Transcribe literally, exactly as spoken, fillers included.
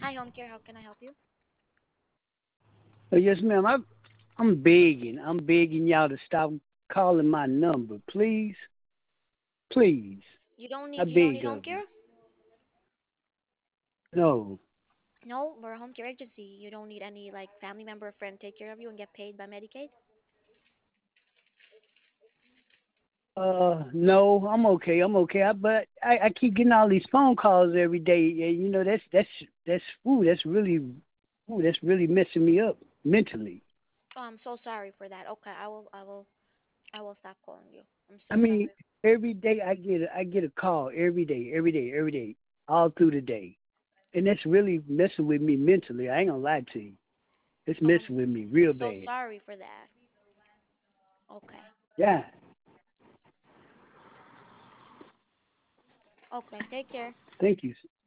Hi, home care. How can I help you? Uh, yes, ma'am. I, I'm begging. I'm begging y'all to stop calling my number, please. Please. You don't I need you don't need beg home of you. care? No. No, we're a home care agency. You don't need any like family member or friend take care of you and get paid by Medicaid? Uh, no, I'm okay. I'm okay. I, but I, I keep getting all these phone calls every day, and you know that's that's that's ooh, that's really ooh, that's really messing me up mentally. Oh, I'm so sorry for that. Okay, I will I will I will stop calling you. I'm I so mean, sorry. every day I get a, I get a call every day, every day, every day, all through the day, and that's really messing with me mentally. I ain't gonna lie to you. It's Oh, I'm messing with me I'm real so bad. sorry for that. Okay. Yeah. Okay, take care. Thank you.